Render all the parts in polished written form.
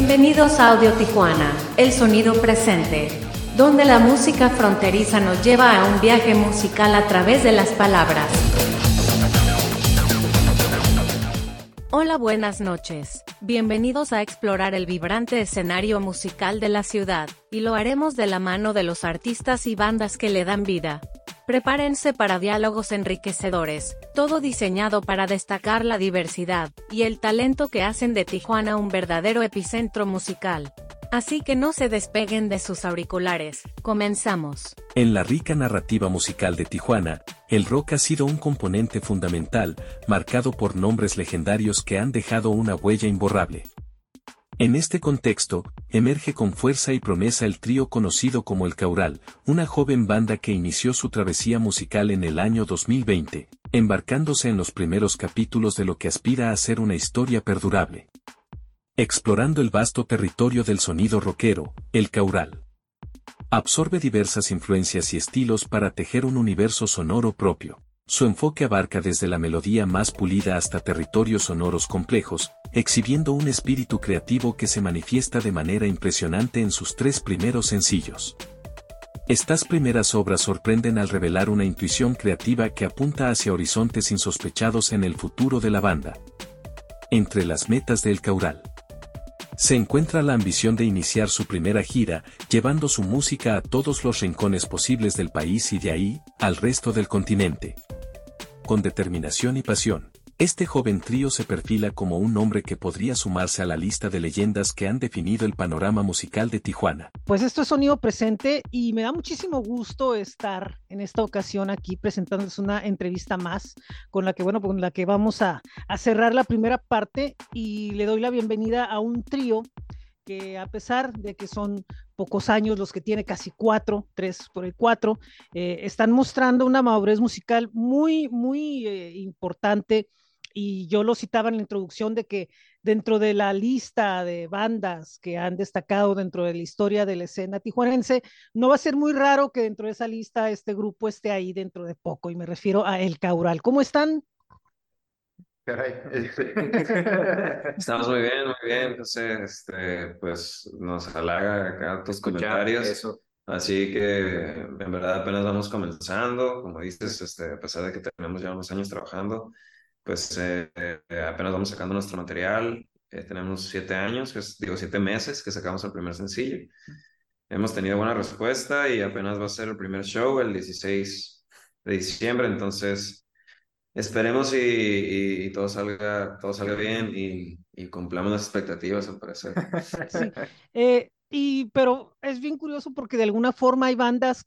Bienvenidos a Audio Tijuana, el sonido presente, donde la música fronteriza nos lleva a un viaje musical a través de las palabras. Hola, buenas noches. Bienvenidos a explorar el vibrante escenario musical de la ciudad, y lo haremos de la mano de los artistas y bandas que le dan vida. Prepárense para diálogos enriquecedores, todo diseñado para destacar la diversidad y el talento que hacen de Tijuana un verdadero epicentro musical. Así que no se despeguen de sus auriculares, comenzamos. En la rica narrativa musical de Tijuana, el rock ha sido un componente fundamental, marcado por nombres legendarios que han dejado una huella imborrable. En este contexto, emerge con fuerza y promesa el trío conocido como El Caural, una joven banda que inició su travesía musical en el año 2020, embarcándose en los primeros capítulos de lo que aspira a ser una historia perdurable. Explorando el vasto territorio del sonido rockero, El Caural absorbe diversas influencias y estilos para tejer un universo sonoro propio. Su enfoque abarca desde la melodía más pulida hasta territorios sonoros complejos, exhibiendo un espíritu creativo que se manifiesta de manera impresionante en sus 3 primeros sencillos. Estas primeras obras sorprenden al revelar una intuición creativa que apunta hacia horizontes insospechados en el futuro de la banda. Entre las metas de El Caural se encuentra la ambición de iniciar su primera gira, llevando su música a todos los rincones posibles del país y de ahí, al resto del continente. Con determinación y pasión, este joven trío se perfila como un nombre que podría sumarse a la lista de leyendas que han definido el panorama musical de Tijuana. Pues esto es Sonido Presente y me da muchísimo gusto estar en esta ocasión aquí presentándoles una entrevista más con la que vamos a cerrar la primera parte, y le doy la bienvenida a un trío que, a pesar de que son pocos años los que tiene, casi 4, 3 por el 4, están mostrando una madurez musical muy importante. Y yo lo citaba en la introducción de que dentro de la lista de bandas que han destacado dentro de la historia de la escena tijuanense, no va a ser muy raro que dentro de esa lista este grupo esté ahí dentro de poco, y me refiero a El Caural. ¿Cómo están? Caray. Estamos muy bien, muy bien. Entonces, pues nos halaga acá tus comentarios. Eso. Así que en verdad apenas vamos comenzando. Como dices, a pesar de que tenemos ya unos años trabajando, pues apenas vamos sacando nuestro material. Tenemos 7 años, 7 meses que sacamos el primer sencillo. Hemos tenido buena respuesta y apenas va a ser el primer show el 16 de diciembre. Entonces, esperemos y todo salga bien y cumplamos las expectativas, al parecer. Sí. Pero es bien curioso porque de alguna forma hay bandas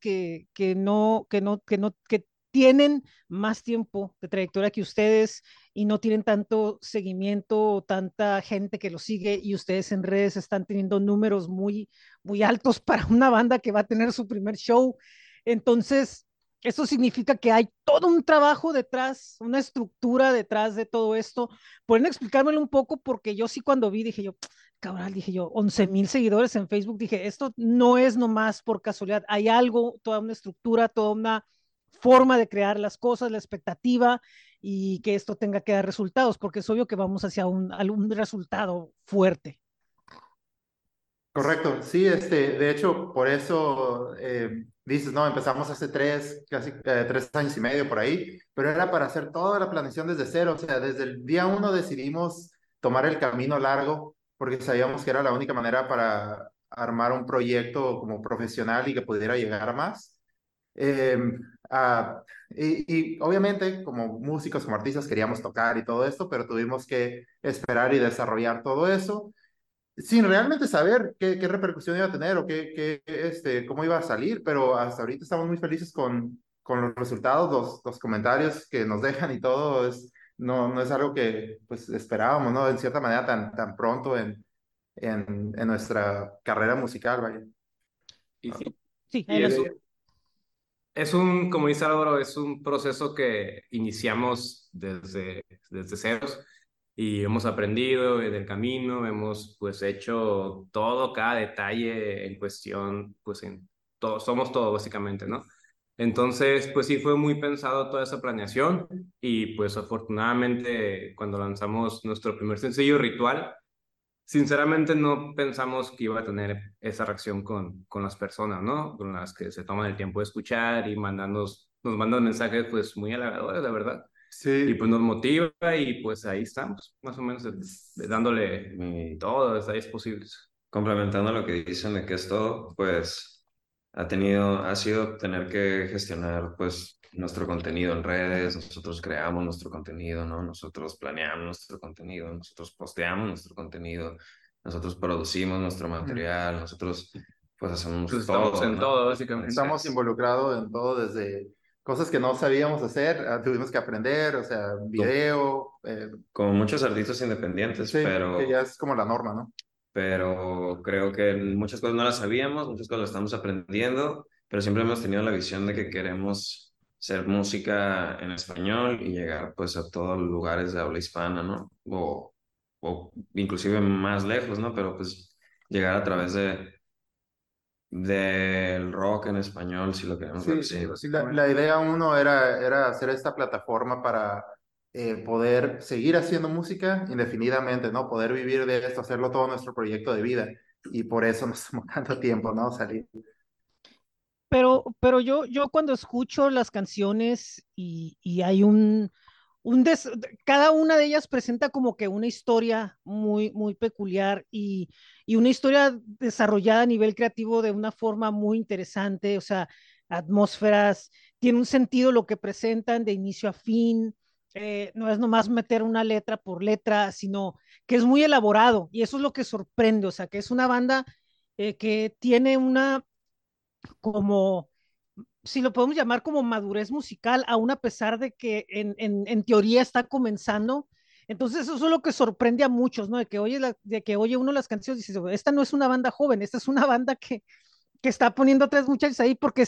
que tienen más tiempo de trayectoria que ustedes y no tienen tanto seguimiento o tanta gente que los sigue, y ustedes en redes están teniendo números muy altos para una banda que va a tener su primer show. Entonces, eso significa que hay todo un trabajo detrás, una estructura detrás de todo esto. ¿Pueden explicármelo un poco? Porque yo sí, cuando vi, dije yo, cabral, dije yo, 11,000 seguidores en Facebook, dije, esto no es nomás por casualidad, hay algo, toda una estructura, toda una forma de crear las cosas, la expectativa, y que esto tenga que dar resultados, porque es obvio que vamos hacia un resultado fuerte. Correcto, sí, de hecho, por eso dices, no, empezamos hace casi 3 años y medio por ahí, pero era para hacer toda la planeación desde cero. O sea, desde el día 1 decidimos tomar el camino largo, porque sabíamos que era la única manera para armar un proyecto como profesional y que pudiera llegar a más. Eh, y obviamente, como músicos, como artistas, queríamos tocar y todo esto, pero tuvimos que esperar y desarrollar todo eso sin realmente saber qué repercusión iba a tener o cómo iba a salir. Pero hasta ahorita estamos muy felices con los resultados, los comentarios que nos dejan y todo. No es algo que pues esperábamos, ¿no? En cierta manera tan pronto en nuestra carrera musical, vaya. Y sí, Sí, y como dice Álvaro, es un proceso que iniciamos desde ceros y hemos aprendido del camino, hemos pues hecho todo, cada detalle en cuestión, pues en todo, somos todo básicamente, ¿no? Entonces, pues sí fue muy pensado toda esa planeación, y pues afortunadamente cuando lanzamos nuestro primer sencillo, Ritual, sinceramente no pensamos que iba a tener esa reacción con las personas, ¿no? Con las que se toman el tiempo de escuchar y nos mandan mensajes pues muy halagadores, la verdad. Y Sí, pues nos motiva y pues ahí estamos, más o menos dándole todos los detalles posibles. Complementando lo que dicen de que es todo, pues ha sido tener que gestionar pues nuestro contenido en redes, nosotros creamos nuestro contenido, ¿no? Nosotros planeamos nuestro contenido, nosotros posteamos nuestro contenido, nosotros producimos nuestro material, nosotros pues hacemos Pues estamos todo, en ¿no? todo, básicamente. estamos involucrados en todo, desde cosas que no sabíamos hacer, tuvimos que aprender, o sea, video, Como muchos artistas independientes, sí, que ya es como la norma, ¿no? pero creo que muchas cosas no las sabíamos, muchas cosas las estamos aprendiendo, pero siempre hemos tenido la visión de que queremos hacer música en español y llegar pues a todos los lugares de habla hispana, ¿no? O inclusive más lejos, ¿no? Pero pues llegar a través del rock en español, si lo queremos ver Sí, así, la idea uno era hacer esta plataforma para poder seguir haciendo música indefinidamente, ¿no? Poder vivir de esto, hacerlo todo nuestro proyecto de vida. Y por eso nos tomó tanto tiempo, ¿no? Salir. Pero yo cuando escucho las canciones y hay cada una de ellas presenta como que una historia muy peculiar y una historia desarrollada a nivel creativo de una forma muy interesante, o sea, atmósferas, tiene un sentido lo que presentan de inicio a fin, no es nomás meter una letra por letra, sino que es muy elaborado y eso es lo que sorprende, o sea, que es una banda que tiene una como si lo podemos llamar como madurez musical, aún a pesar de que en teoría está comenzando. Entonces eso es lo que sorprende a muchos, ¿no? De que oye uno las canciones y dice, esta no es una banda joven, esta es una banda que está poniendo a tres muchachos ahí porque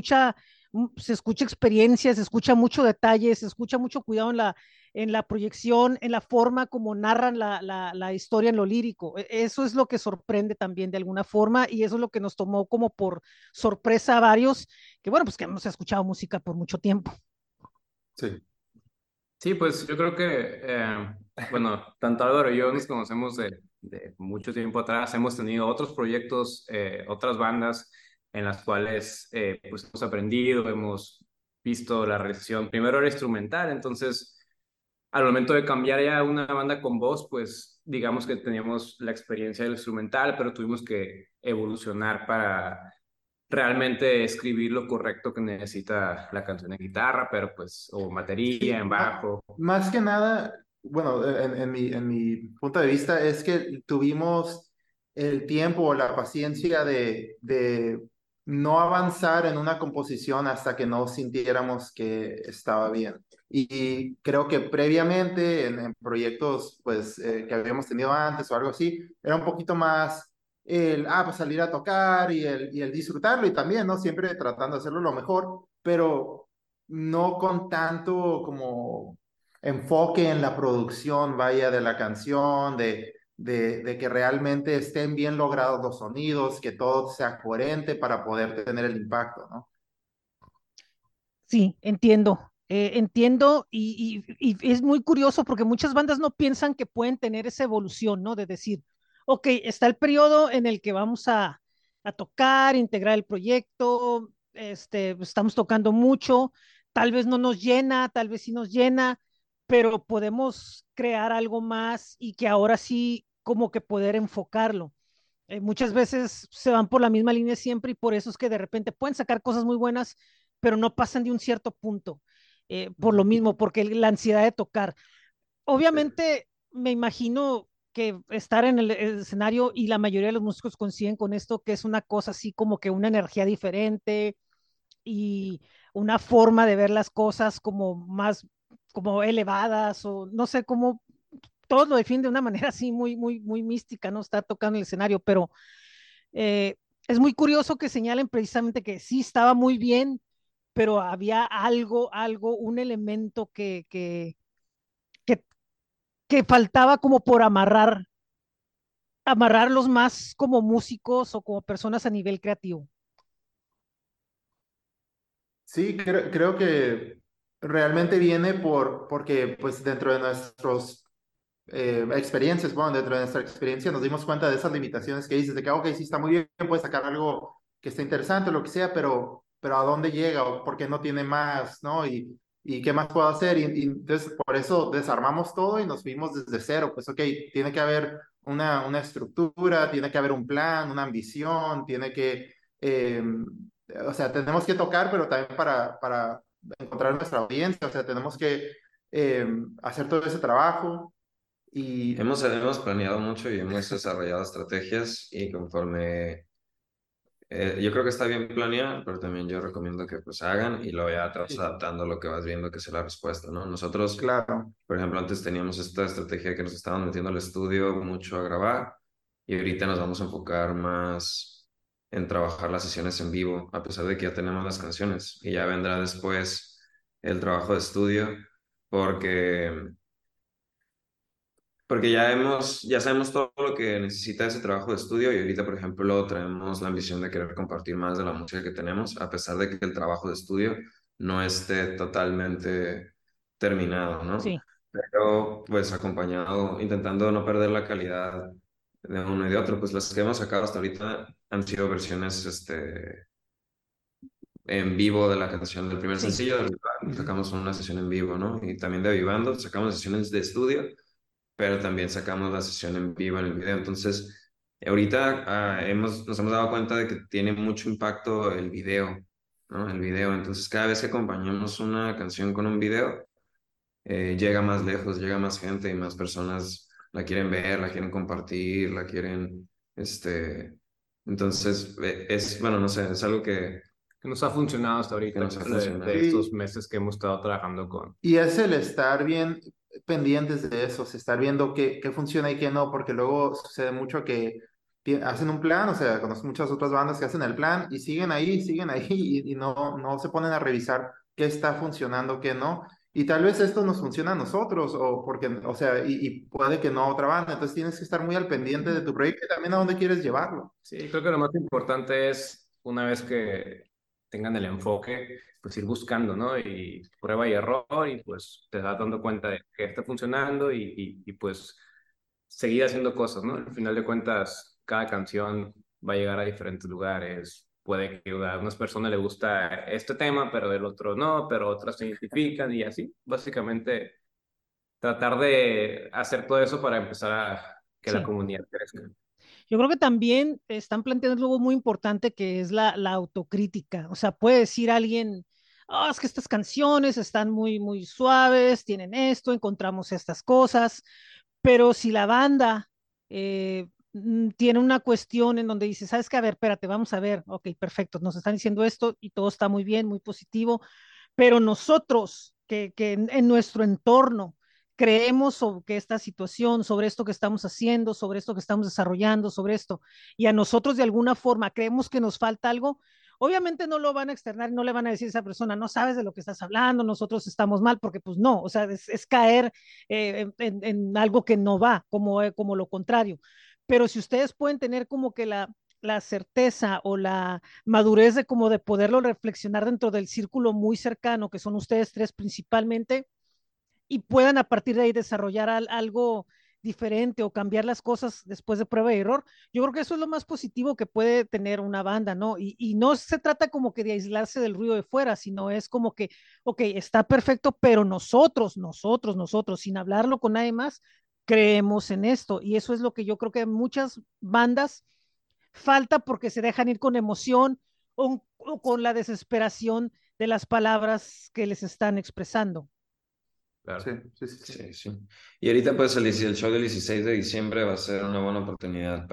se escucha experiencia, se escucha mucho detalle, se escucha mucho cuidado en la proyección, en la forma como narran la historia en lo lírico. Eso es lo que sorprende también de alguna forma y eso es lo que nos tomó como por sorpresa a varios, que bueno, pues que hemos escuchado música por mucho tiempo. Sí. Sí, pues yo creo que, bueno, tanto Álvaro y yo nos conocemos de mucho tiempo atrás, hemos tenido otros proyectos, otras bandas en las cuales pues hemos aprendido, hemos visto la realización, primero era instrumental, entonces al momento de cambiar ya a una banda con voz, pues digamos que teníamos la experiencia del instrumental, pero tuvimos que evolucionar para realmente escribir lo correcto que necesita la canción en guitarra, pero pues, o batería, Sí, en bajo. más que nada, bueno, en mi punto de vista es que tuvimos el tiempo o la paciencia de no avanzar en una composición hasta que no sintiéramos que estaba bien. Y creo que previamente en proyectos pues, que habíamos tenido antes o algo así, era un poquito más pues salir a tocar y el disfrutarlo y también, ¿no? Siempre tratando de hacerlo lo mejor, pero no con tanto como enfoque en la producción, vaya, de la canción, de que realmente estén bien logrados los sonidos, que todo sea coherente para poder tener el impacto, ¿no? Sí, entiendo. Entiendo y es muy curioso porque muchas bandas no piensan que pueden tener esa evolución, ¿no? De decir, ok, está el periodo en el que vamos a tocar, integrar el proyecto, pues, estamos tocando mucho, tal vez no nos llena, tal vez sí nos llena, pero podemos crear algo más y que ahora sí como que poder enfocarlo. Muchas veces se van por la misma línea siempre y por eso es que de repente pueden sacar cosas muy buenas, pero no pasan de un cierto punto, por lo mismo, porque la ansiedad de tocar. Obviamente, me imagino que estar en el escenario y la mayoría de los músicos coinciden con esto, que es una cosa así como que una energía diferente y una forma de ver las cosas como más como elevadas o no sé cómo todos lo definen de una manera así muy mística, ¿no? Está tocando el escenario, pero eh, es muy curioso que señalen precisamente que sí estaba muy bien, pero había algo, un elemento que, que faltaba como por amarrarlos más como músicos o como personas a nivel creativo. Sí, creo que realmente viene porque pues dentro de nuestros experiencias, bueno, dentro de nuestra experiencia nos dimos cuenta de esas limitaciones que dices, de que, ok, sí está muy bien, puedes sacar algo que esté interesante, lo que sea, pero ¿a dónde llega? ¿O por qué no tiene más? ¿No? ¿Y qué más puedo hacer? Y entonces, por eso desarmamos todo y nos fuimos desde cero. Pues, ok, tiene que haber una estructura, tiene que haber un plan, una ambición, tiene que, o sea, tenemos que tocar, pero también para encontrar nuestra audiencia, o sea, tenemos que hacer todo ese trabajo y Hemos planeado mucho y hemos desarrollado estrategias y conforme yo creo que está bien planear, pero también yo recomiendo que pues hagan y luego ya te vas sí, adaptando a lo que vas viendo que es la respuesta, ¿no? Nosotros, claro, por ejemplo, antes teníamos esta estrategia de que nos estaban metiendo al estudio mucho a grabar y ahorita nos vamos a enfocar más en trabajar las sesiones en vivo, a pesar de que ya tenemos las canciones y ya vendrá después el trabajo de estudio, porque porque ya sabemos todo lo que necesita ese trabajo de estudio y ahorita, por ejemplo, traemos la ambición de querer compartir más de la música que tenemos, a pesar de que el trabajo de estudio no esté totalmente terminado, ¿no? Sí. Pero pues acompañado, intentando no perder la calidad de uno y de otro, pues las que hemos sacado hasta ahorita han sido versiones en vivo de la canción del primer Sí. sencillo, del Rival, ujú, sacamos una sesión en vivo, ¿no? Y también de Avivando, sacamos sesiones de estudio pero también sacamos la sesión en vivo en el video. Entonces, ahorita nos hemos dado cuenta de que tiene mucho impacto el video, ¿no? El video. Entonces, cada vez que acompañamos una canción con un video, llega más lejos, llega más gente y más personas la quieren ver, la quieren compartir, la quieren, entonces, bueno, no sé, es algo Que nos ha funcionado hasta que ahorita nos ha de funcionado. estos sí. meses que hemos estado trabajando con. Y es el estar bien pendientes de eso, estar viendo qué funciona y qué no, porque luego sucede mucho que hacen un plan, o sea, conozco muchas otras bandas que hacen el plan y siguen ahí y no se ponen a revisar qué está funcionando, qué no. Y tal vez esto nos funciona a nosotros, o porque, o sea, y puede que no a otra banda. Entonces tienes que estar muy al pendiente de tu proyecto y también a dónde quieres llevarlo. Sí, creo que lo más importante es, una vez que tengan el enfoque, pues ir buscando, ¿no? Y prueba y error, y pues te das dando cuenta de que está funcionando pues seguir haciendo cosas, ¿no? Al final de cuentas, cada canción va a llegar a diferentes lugares. Puede que a unas personas les gusta este tema, pero del otro no, pero otras se identifican y así. Básicamente, tratar de hacer todo eso para empezar a que la Sí. comunidad crezca. Yo creo que también están planteando algo muy importante que es la autocrítica. O sea, puede decir alguien, oh, es que estas canciones están muy, muy suaves, tienen esto, encontramos estas cosas, pero si la banda tiene una cuestión en donde dice, ¿sabes qué? A ver, espérate, vamos a ver, ok, perfecto, nos están diciendo esto y todo está muy bien, muy positivo, pero nosotros que en nuestro entorno creemos sobre que esta situación, sobre esto que estamos haciendo, sobre esto que estamos desarrollando, sobre esto, y a nosotros de alguna forma creemos que nos falta algo, obviamente no lo van a externar, no le van a decir a esa persona, no sabes de lo que estás hablando, nosotros estamos mal, porque pues no, o sea, es caer en algo que no va, como lo contrario. Pero si ustedes pueden tener como que la certeza o la madurez de como de poderlo reflexionar dentro del círculo muy cercano, que son ustedes tres principalmente, y puedan a partir de ahí desarrollar algo diferente o cambiar las cosas después de prueba y error. Yo creo que eso es lo más positivo que puede tener una banda, ¿no? Y no se trata como que de aislarse del ruido de fuera, sino es como que, ok, está perfecto, pero nosotros, sin hablarlo con nadie más, creemos en esto. Y eso es lo que yo creo que muchas bandas falta porque se dejan ir con emoción o con la desesperación de las palabras que les están expresando. Sí, Claro. sí, sí, sí. Sí, sí. Y ahorita pues el show del 16 de diciembre va a ser una buena oportunidad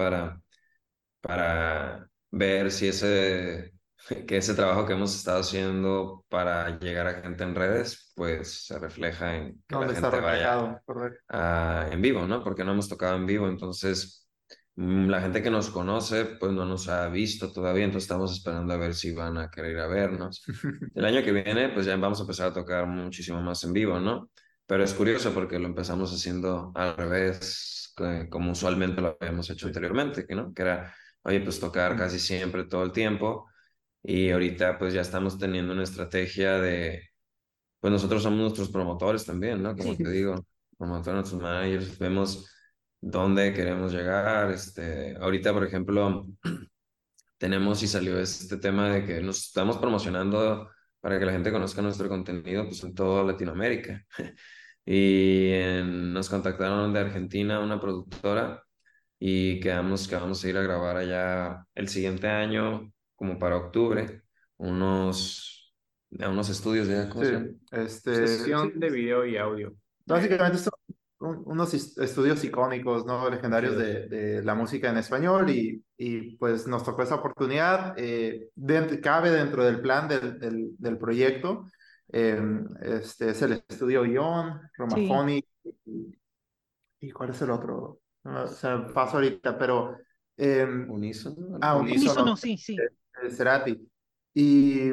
para ver si que ese trabajo que hemos estado haciendo para llegar a gente en redes, pues se refleja en que la ¿Dónde está gente vaya reflejado? Correcto. en vivo, ¿no? Porque no hemos tocado en vivo, entonces la gente que nos conoce, pues no nos ha visto todavía, entonces estamos esperando a ver si van a querer ir a vernos. El año que viene, pues ya vamos a empezar a tocar muchísimo más en vivo, ¿no? Pero es curioso porque lo empezamos haciendo al revés, como usualmente lo habíamos hecho anteriormente, ¿no? Que era, oye, pues tocar casi siempre todo el tiempo. Y ahorita pues ya estamos teniendo una estrategia de, pues nosotros somos nuestros promotores también, ¿no? Como Sí, te digo, promotor, nuestros managers, vemos dónde queremos llegar. Ahorita, por ejemplo, tenemos y salió este tema de que nos estamos promocionando para que la gente conozca nuestro contenido pues en toda Latinoamérica. Nos contactaron de Argentina una productora y quedamos que vamos a ir a grabar allá el siguiente año, como para octubre, a unos estudios de ¿cómo se llama? Sesión Sí, de video y audio. básicamente son unos estudios icónicos, ¿no? Legendarios Sí. de la música en español y pues nos tocó esa oportunidad. Cabe dentro del plan del proyecto. Es el estudio Ion, Sí, Romaphonic y ¿cuál es el otro? No, o sea, paso ahorita, pero Unísono. Unísono, unísono, sí, sí. Cerati. Y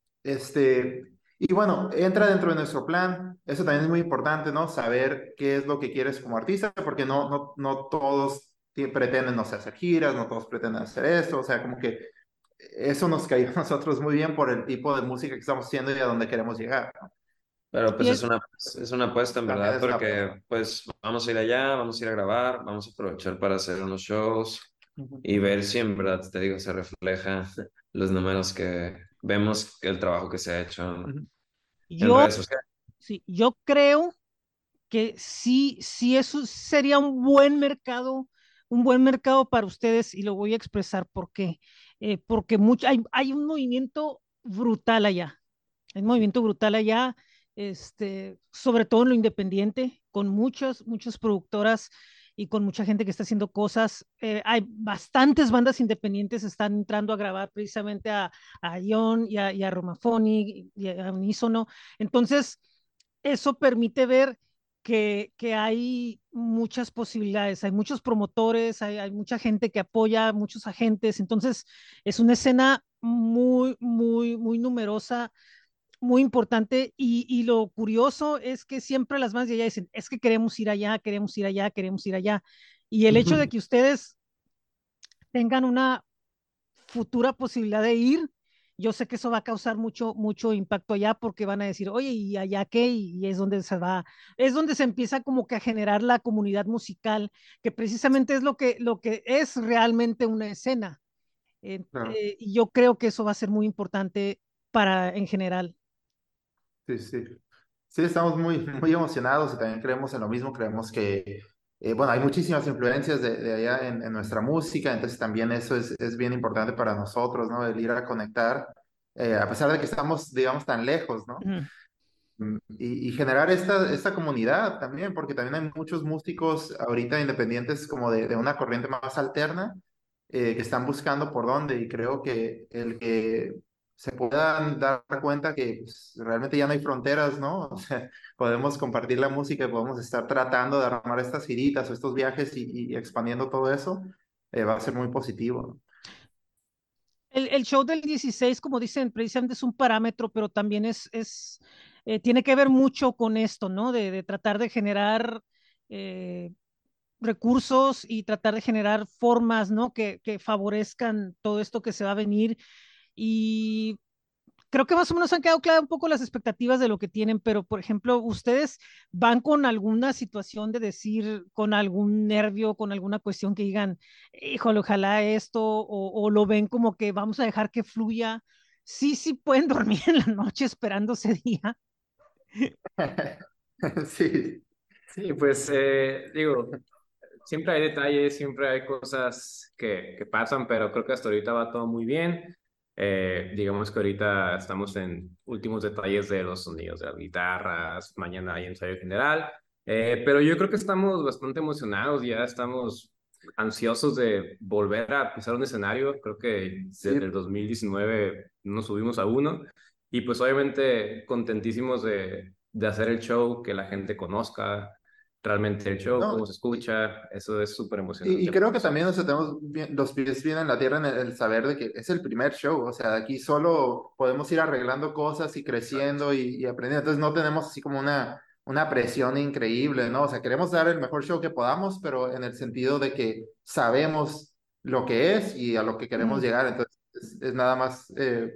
y bueno, entra dentro de nuestro plan. Eso también es muy importante, ¿no? Saber qué es lo que quieres como artista, porque no todos pretenden, no sé, hacer giras, no todos pretenden hacer esto. O sea, como que eso nos cayó a nosotros muy bien por el tipo de música que estamos haciendo y a dónde queremos llegar, ¿no? Pero pues Y el- es una apuesta en También verdad, es una apuesta. porque pues vamos a ir allá, vamos a ir a grabar, vamos a aprovechar para hacer unos shows Ujú. y ver si en verdad, te digo, se refleja los números que vemos, el trabajo que se ha hecho Ujú. en yo, redes sociales. sí, yo creo que sí, sí, eso sería un buen mercado para ustedes y lo voy a expresar por qué. Porque hay un movimiento brutal allá, hay un movimiento brutal allá, sobre todo en lo independiente, con muchas productoras y con mucha gente que está haciendo cosas. Hay bastantes bandas independientes están entrando a grabar precisamente a Ion y a Romafoni y a Unísono. Entonces, eso permite ver que hay muchas posibilidades, hay muchos promotores, hay mucha gente que apoya, muchos agentes, entonces es una escena muy numerosa, muy importante y lo curioso es que siempre las bandas de allá dicen, es que queremos ir allá, queremos ir allá, queremos ir allá. Y el hecho de Ujú. que ustedes tengan una futura posibilidad de ir, yo sé que eso va a causar mucho impacto allá porque van a decir, oye, ¿y allá qué? Y es donde es donde se empieza como que a generar la comunidad musical, que precisamente es lo que es realmente una escena. Claro. Y yo creo que eso va a ser muy importante para en general. Sí, sí. Sí, estamos muy emocionados y también creemos en lo mismo. Creemos que, bueno, hay muchísimas influencias de allá en nuestra música, entonces también eso es bien importante para nosotros, ¿no? El ir a conectar, a pesar de que estamos, digamos, tan lejos, ¿no? Ujú. Y generar esta comunidad también, porque también hay muchos músicos ahorita independientes como de una corriente más alterna que están buscando por dónde y creo que el que se puedan dar cuenta que pues, realmente ya no hay fronteras, ¿no? O sea, podemos compartir la música y podemos estar tratando de armar estas giritas o estos viajes y expandiendo todo eso, va a ser muy positivo, ¿no? El show del 16, como dicen, precisamente es un parámetro, pero también tiene que ver mucho con esto, ¿no? De tratar de generar eh, recursos y tratar de generar formas, ¿no? Que favorezcan todo esto que se va a venir. Y creo que más o menos han quedado claras un poco las expectativas de lo que tienen, pero por ejemplo, ¿ustedes van con alguna situación de decir, con algún nervio, con alguna cuestión que digan, híjole, ojalá esto, o lo ven como que vamos a dejar que fluya? Sí, sí pueden dormir en la noche esperando ese día. Sí. Sí, pues digo, siempre hay detalles, siempre hay cosas que pasan, pero creo que hasta ahorita va todo muy bien. Digamos que ahorita estamos en últimos detalles de los sonidos de las guitarras, mañana hay ensayo general, pero yo creo que estamos bastante emocionados, ya estamos ansiosos de volver a pisar un escenario. Creo que desde Sí. el 2019 no nos subimos a uno y pues obviamente contentísimos de hacer el show, que la gente conozca realmente el show, No, cómo se escucha. Eso es súper y emocionante para creo que también nosotros. o sea, tenemos los pies bien en la tierra en el saber de que es el primer show, o sea, de aquí solo podemos ir arreglando cosas y creciendo y aprendiendo, entonces no tenemos así como una presión increíble, ¿no? O sea, queremos dar el mejor show que podamos, pero en el sentido de que sabemos lo que es y a lo que queremos Mm. llegar, entonces es nada más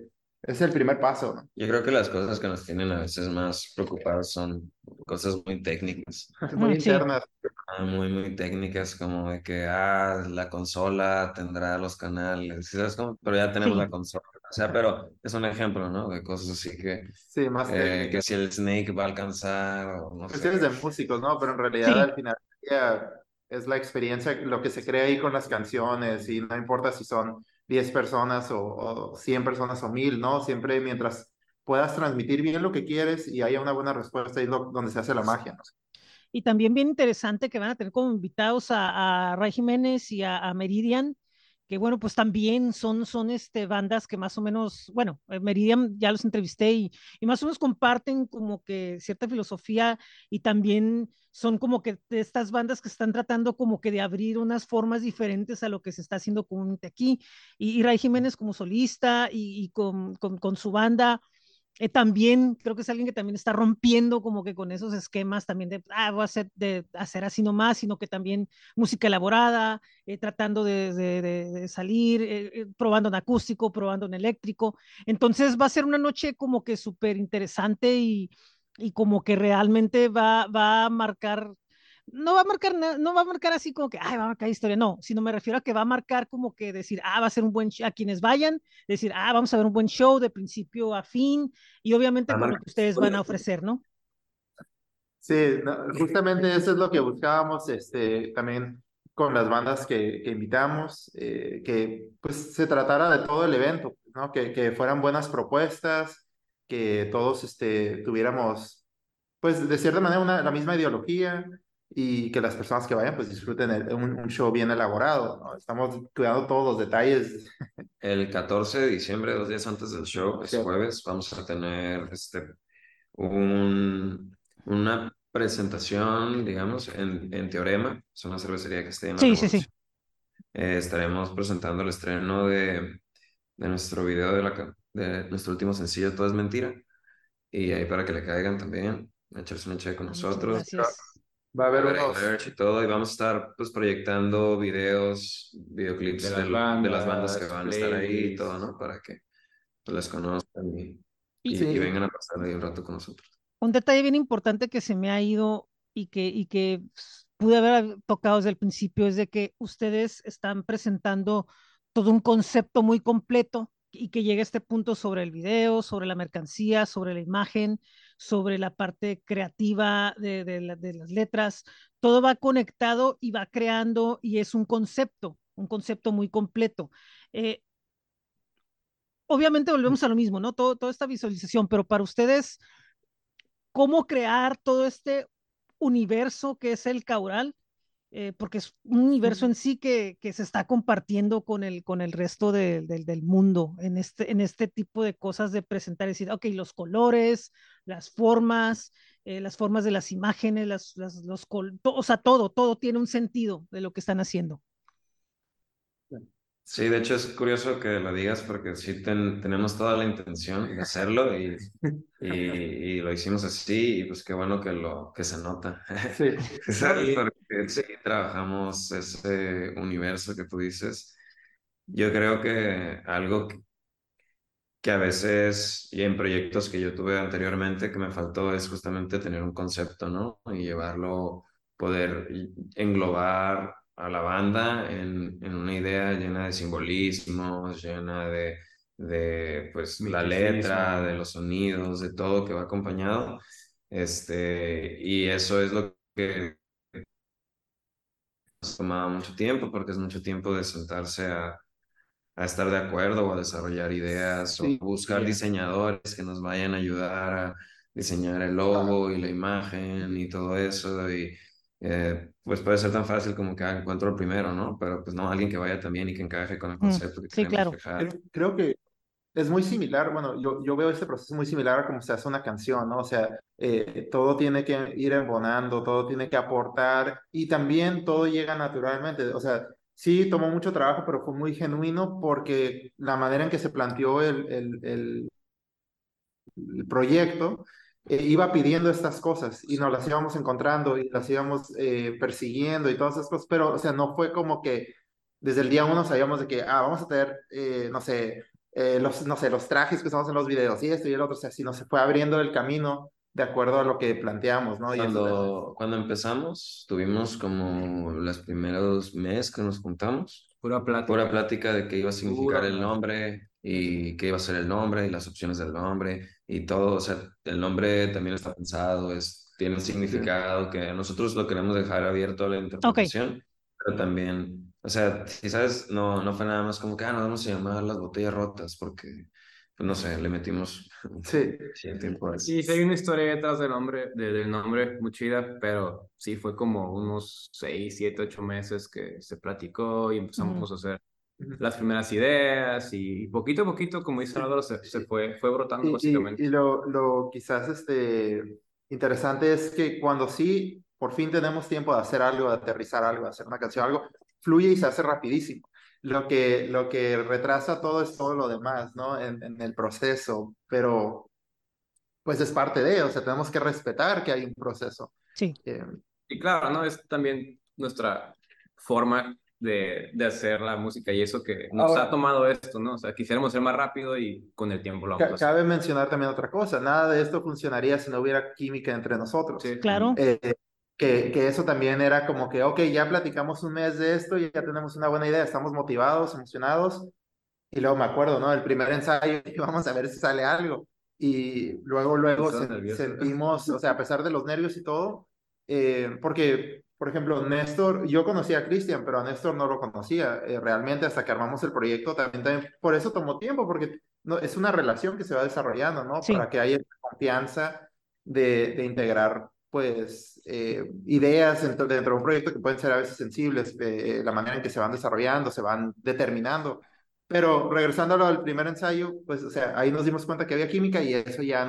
es el primer paso, ¿no? Yo creo que las cosas que nos tienen a veces más preocupados son cosas muy técnicas. Muy Sí, internas. Muy, muy técnicas, como de que, la consola tendrá los canales, ¿sí sabes cómo? Pero ya tenemos sí, la consola. O sea, pero es un ejemplo, ¿no? De cosas así Sí, más que técnicas. si el Snake va a alcanzar, o no sé. Cuestiones de músicos, ¿no? Pero en realidad sí. al final del día es la experiencia, lo que se crea ahí con las canciones y no importa si son 10 personas o 100 personas o 1000, ¿no? Siempre mientras puedas transmitir bien lo que quieres y haya una buena respuesta, ahí es donde se hace la magia, ¿no? Y también bien interesante que van a tener como invitados a Ray Jiménez y a Meridian, que bueno, pues también son bandas que más o menos, bueno, Meridian ya los entrevisté y más o menos comparten como que cierta filosofía y también son como que de estas bandas que están tratando como que de abrir unas formas diferentes a lo que se está haciendo comúnmente aquí. Y Ray Jiménez como solista y con su banda también creo que es alguien que también está rompiendo como que con esos esquemas también voy a hacer, de hacer así nomás, sino que también música elaborada, tratando de salir, probando en acústico, probando en eléctrico. Entonces va a ser una noche como que súper interesante y como que realmente va a marcar, no va a marcar, no va a marcar así como que, ay, va a marcar historia, no, sino me refiero a que va a marcar como que decir, va a ser un buen show, a quienes vayan, decir, vamos a ver un buen show de principio a fin, y obviamente con lo que ustedes van a ofrecer, ¿no? Sí, justamente eso es lo que buscábamos también con las bandas que invitamos, que pues se tratara de todo el evento, ¿no? Que fueran buenas propuestas, que todos tuviéramos pues de cierta manera la misma ideología y que las personas que vayan pues disfruten un show bien elaborado, ¿no? Estamos cuidando todos los detalles. El 14 de diciembre, 2 días antes del show, es Sí, jueves, vamos a tener una presentación, digamos, en Teorema, es una cervecería que está en la Sí, sí, sí. Revolución. Estaremos presentando el estreno de nuestro video de nuestro último sencillo, Todo es Mentira, y ahí para que le caigan también, echarse una chévere con Muchas nosotros. gracias. va a Va a haber haber ahí unos, merch y todo, y vamos a estar pues proyectando De videoclips las de las bandas que bandas, van a estar ahí y todo, playlists. ¿no? Para que pues, las conozcan Y y sí, vengan a pasar ahí un rato con nosotros. un detalle bien importante que se me ha ido y que pude haber tocado desde el principio es de que ustedes están presentando todo un concepto muy completo y que llega a este punto sobre el video, sobre la mercancía, sobre la imagen, sobre la parte creativa de las letras. Todo va conectado y va creando y es un concepto muy completo. Eh, Obviamente volvemos a lo mismo, ¿no? Toda esta visualización, pero para ustedes, ¿cómo crear todo este universo que es el Caural? Porque es un universo en sí que se está compartiendo con el resto del mundo en este tipo de cosas de presentar, decir, ok, los colores, las formas de las imágenes, o sea, todo tiene un sentido de lo que están haciendo. Sí, de hecho es curioso que lo digas porque sí tenemos toda la intención de hacerlo y lo hicimos así y pues qué bueno que se nota. sí, ¿Sabes? Porque sí trabajamos ese universo que tú dices. Yo creo que algo que a veces y en proyectos que yo tuve anteriormente que me faltó es justamente tener un concepto, ¿no? Y llevarlo, poder englobar a la banda en una idea llena de simbolismos, llena de pues la letra, de los sonidos, de todo que va acompañado. Y eso es lo que nos tomaba mucho tiempo, porque es mucho tiempo de sentarse a estar de acuerdo o a desarrollar ideas o sí, buscar diseñadores que nos vayan a ayudar a diseñar el logo y la imagen y todo eso. Y pues puede ser tan fácil como que encuentro el primero, ¿no? Pero pues no, alguien que vaya también y que encaje con el concepto que Sí, queremos claro. dejar. creo que es muy similar, bueno, yo veo este proceso muy similar a cómo se hace una canción, ¿no? O sea, todo tiene que ir embonando, todo tiene que aportar y también todo llega naturalmente. O sea, sí tomó mucho trabajo, pero fue muy genuino porque la manera en que se planteó el proyecto iba pidiendo estas cosas y nos las íbamos encontrando y las íbamos persiguiendo y todas esas cosas, pero, o sea, no fue como que desde el día uno sabíamos de que, vamos a tener, no sé, no sé, los trajes que usamos en los videos y esto y el otro, o sea, si no se fue abriendo el camino de acuerdo a lo que planteamos, ¿no? Cuando empezamos, tuvimos como los primeros meses que nos juntamos. Pura plática de qué iba a significar el nombre y qué iba a ser el nombre y las opciones del nombre y todo. O sea, el nombre también está pensado, tiene un significado que nosotros lo queremos dejar abierto a la interpretación, pero también, o sea, si sabes, no fue nada más como que, nos vamos a llamar Las Botellas Rotas porque, pues no sé, le metimos tiempo a eso. Sí, hay una historia detrás del nombre muy chida, pero sí fue como unos 6, 7, 8 meses que se platicó y empezamos a hacer las primeras ideas y poquito a poquito, como dice Álvaro, se fue brotando básicamente. Y lo quizás interesante es que cuando sí, por fin tenemos tiempo de hacer algo, de aterrizar algo, de hacer una canción, algo, fluye y se hace rapidísimo. Lo que retrasa todo es todo lo demás, ¿no? En el proceso, pero pues es parte de, o sea, tenemos que respetar que hay un proceso. Sí. Y claro, ¿no? Es también nuestra forma de hacer la música y eso que nos ha tomado esto, ¿no? O sea, quisiéramos ser más rápido y con el tiempo lo vamos a hacer. Cabe mencionar también otra cosa, nada de esto funcionaría si no hubiera química entre nosotros. Sí. Claro. Que eso también era como que, ok, ya platicamos un mes de esto y ya tenemos una buena idea, estamos motivados, emocionados. Y luego me acuerdo, ¿no? El primer ensayo, vamos a ver si sale algo. Y luego sentimos, o sea, a pesar de los nervios y todo, porque, por ejemplo, Néstor, yo conocía a Cristian, pero a Néstor no lo conocía realmente hasta que armamos el proyecto. También por eso tomó tiempo, porque no, es una relación que se va desarrollando, ¿no? Sí. Para que haya confianza de integrar, pues, ideas dentro de un proyecto que pueden ser a veces sensibles, la manera en que se van desarrollando, se van determinando. Pero regresándolo al primer ensayo, pues, o sea, ahí nos dimos cuenta que había química y eso ya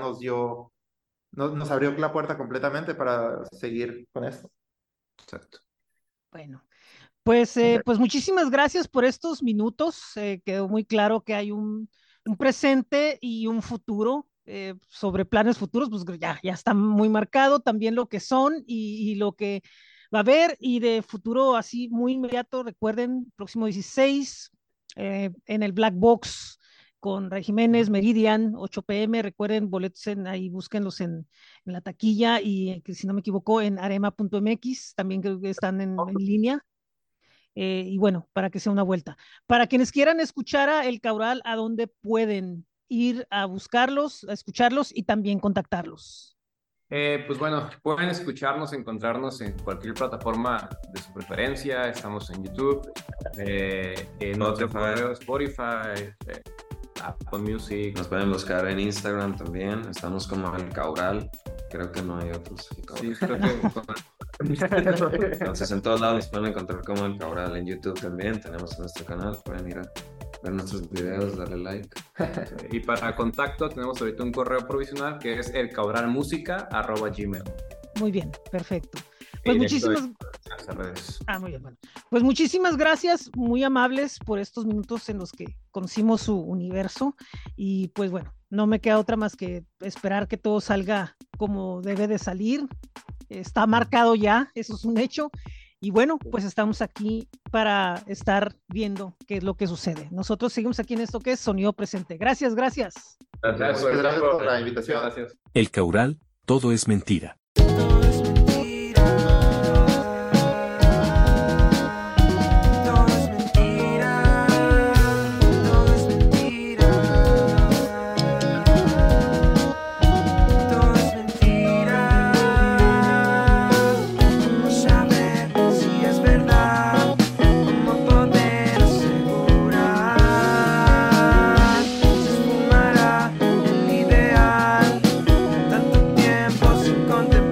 nos abrió la puerta completamente para seguir con esto. Exacto. Bueno, pues muchísimas gracias por estos minutos. Quedó muy claro que hay un presente y un futuro. Sobre planes futuros, pues ya está muy marcado también lo que son y lo que va a haber. Y de futuro así muy inmediato, recuerden, próximo 16 en el Black Box con Ray Jiménez, Meridian, 8 p.m. Recuerden, boletos ahí, búsquenlos en la taquilla y si no me equivoco, en arema.mx, también creo que están en línea. Y bueno, para que sea una vuelta. Para quienes quieran escuchar a El Caural, ¿a dónde pueden ir a buscarlos, a escucharlos y también contactarlos? Pues bueno, pueden encontrarnos en cualquier plataforma de su preferencia. Estamos en YouTube, en Spotify, Apple Music. Nos pueden buscar en Instagram también. Estamos como El Caural. Creo que no hay otros. Sí, creo que... Entonces en todos lados nos pueden encontrar como El Caural. En YouTube también tenemos nuestro canal. Pueden ir a ver nuestros videos, darle like. Y para contacto tenemos ahorita un correo provisional que es elcauralmusica@gmail. Muy bien, perfecto. Pues muchísimas... muy bien, bueno. Pues muchísimas gracias, muy amables por estos minutos en los que conocimos su universo y pues bueno, no me queda otra más que esperar que todo salga como debe de salir. Está marcado ya, eso es un hecho. Y bueno, pues estamos aquí para estar viendo qué es lo que sucede. Nosotros seguimos aquí en esto que es Sonido Presente. Gracias. Gracias por la invitación. Gracias. El Caural, todo es mentira. Tanto tiempo sin contemplar.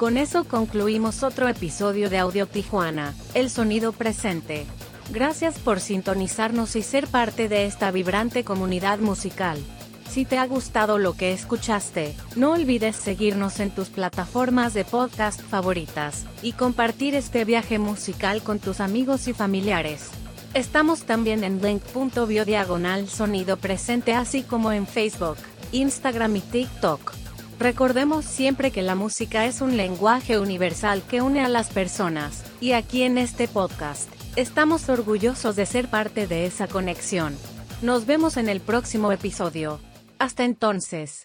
con eso concluimos otro episodio de Audio Tijuana, el sonido presente. Gracias por sintonizarnos y ser parte de esta vibrante comunidad musical. Si te ha gustado lo que escuchaste, no olvides seguirnos en tus plataformas de podcast favoritas, y compartir este viaje musical con tus amigos y familiares. Estamos también en link.bio/sonido presente, así como en Facebook, Instagram y TikTok. Recordemos siempre que la música es un lenguaje universal que une a las personas, y aquí en este podcast, estamos orgullosos de ser parte de esa conexión. Nos vemos en el próximo episodio. Hasta entonces.